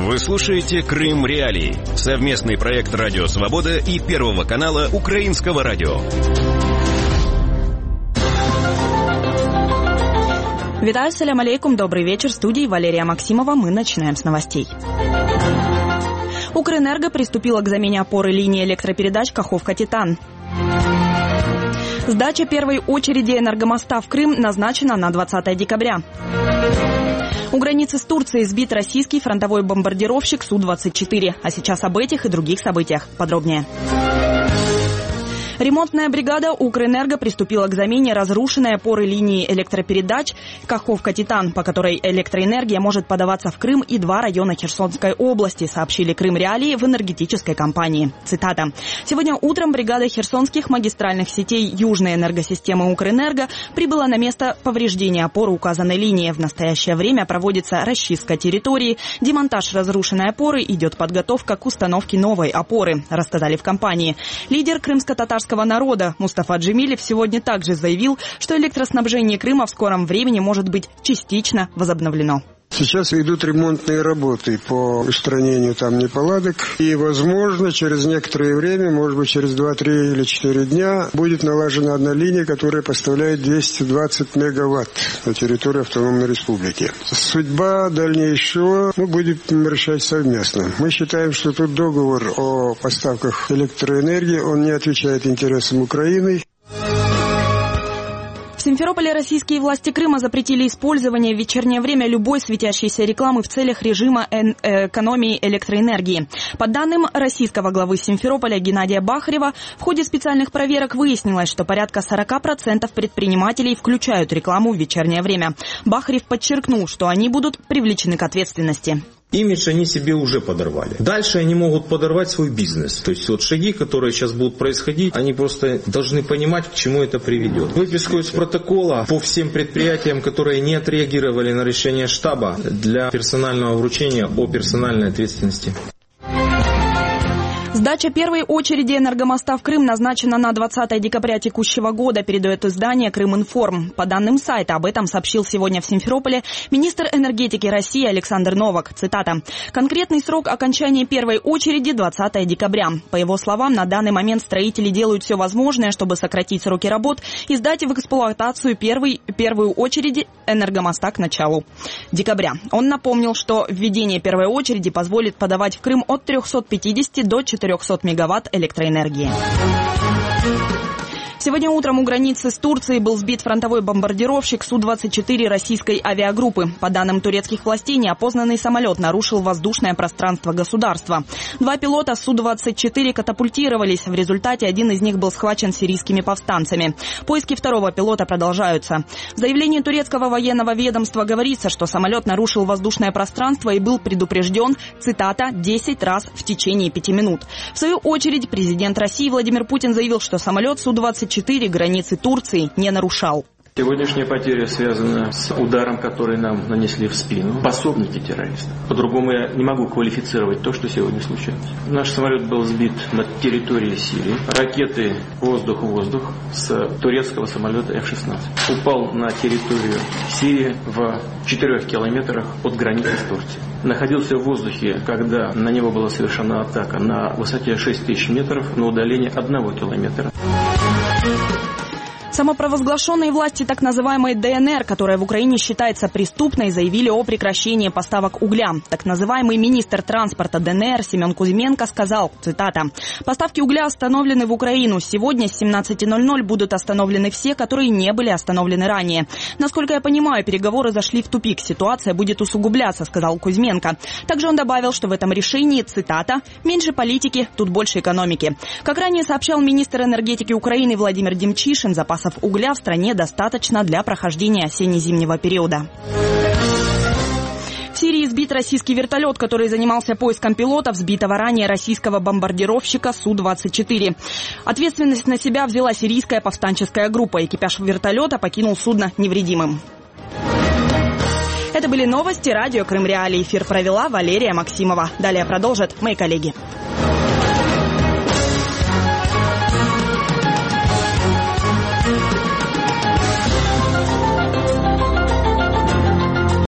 Вы слушаете «Крым Реалии» – совместный проект «Радио Свобода» и Первого канала Украинского радио. Витаю, салям алейкум, добрый вечер. В студии Валерия Максимова. Мы начинаем с новостей. Укрэнерго приступила к замене опоры линии электропередач Каховка-Титан. Сдача первой очереди энергомоста в Крым назначена на 20 декабря. У границы с Турцией сбит российский фронтовой бомбардировщик Су-24. А сейчас об этих и других событиях подробнее. Ремонтная бригада Укрэнерго приступила к замене разрушенной опоры линии электропередач Каховка-Титан, по которой электроэнергия может подаваться в Крым и два района Херсонской области, сообщили «Крым Реалии» в энергетической компании. Цитата. «Сегодня утром бригада херсонских магистральных сетей Южной энергосистемы Укрэнерго прибыла на место повреждения опоры указанной линии. В настоящее время проводится расчистка территории, демонтаж разрушенной опоры, идет подготовка к установке новой опоры», рассказали в компании. Лидер крымско-татарского народа Мустафа Джемилев сегодня также заявил, что электроснабжение Крыма в скором времени может быть частично возобновлено. Сейчас идут ремонтные работы по устранению там неполадок. И, возможно, через некоторое время, может быть, через 2-3 или 4 дня, будет налажена одна линия, которая поставляет 220 мегаватт на территорию автономной республики. Судьба дальнейшего мы будем решать совместно. Мы считаем, что тут договор о поставках электроэнергии, он не отвечает интересам Украины. В Симферополе российские власти Крыма запретили использование в вечернее время любой светящейся рекламы в целях режима экономии электроэнергии. По данным российского главы Симферополя Геннадия Бахарева, в ходе специальных проверок выяснилось, что порядка 40% предпринимателей включают рекламу в вечернее время. Бахарев подчеркнул, что они будут привлечены к ответственности. Имидж они себе уже подорвали. Дальше они могут подорвать свой бизнес. То есть вот шаги, которые сейчас будут происходить, они просто должны понимать, к чему это приведет. Выписку из протокола по всем предприятиям, которые не отреагировали на решение штаба для персонального вручения о персональной ответственности. Сдача первой очереди энергомоста в Крым назначена на 20 декабря текущего года, передает издание «Крыминформ». По данным сайта, об этом сообщил сегодня в Симферополе министр энергетики России Александр Новак. Цитата. «Конкретный срок окончания первой очереди – 20 декабря. По его словам, на данный момент строители делают все возможное, чтобы сократить сроки работ и сдать в эксплуатацию первую очередь энергомоста к началу декабря». Он напомнил, что введение первой очереди позволит подавать в Крым от 350 до 400 мегаватт электроэнергии. Сегодня утром у границы с Турцией был сбит фронтовой бомбардировщик Су-24 российской авиагруппы. По данным турецких властей, неопознанный самолет нарушил воздушное пространство государства. Два пилота Су-24 катапультировались. В результате один из них был схвачен сирийскими повстанцами. Поиски второго пилота продолжаются. В заявлении турецкого военного ведомства говорится, что самолет нарушил воздушное пространство и был предупрежден, цитата, 10 раз в течение 5 минут. В свою очередь, президент России Владимир Путин заявил, что самолет Су-24 границы Турции не нарушал. Сегодняшняя потеря связана с ударом, который нам нанесли в спину пособники террористов. По-другому я не могу квалифицировать то, что сегодня случилось. Наш самолет был сбит на территории Сирии. Ракеты воздух-воздух с турецкого самолета F-16. Упал на территорию Сирии в 4 километрах от границы с Турцией. Находился в воздухе, когда на него была совершена атака на высоте 6000 метров на удалении 1 километра. Самопровозглашенные власти так называемой ДНР, которая в Украине считается преступной, заявили о прекращении поставок угля. Так называемый министр транспорта ДНР Семен Кузьменко сказал, цитата, «Поставки угля остановлены в Украину. Сегодня с 17:00 будут остановлены все, которые не были остановлены ранее. Насколько я понимаю, переговоры зашли в тупик. Ситуация будет усугубляться», сказал Кузьменко. Также он добавил, что в этом решении, цитата, «меньше политики, тут больше экономики». Как ранее сообщал министр энергетики Украины Владимир Демчишин, запас угля в стране достаточно для прохождения осенне-зимнего периода. В Сирии сбит российский вертолет, который занимался поиском пилотов сбитого ранее российского бомбардировщика Су-24. Ответственность на себя взяла сирийская повстанческая группа. Экипаж вертолета покинул судно невредимым. Это были новости радио «Крым Реалии». Эфир провела Валерия Максимова. Далее продолжат мои коллеги.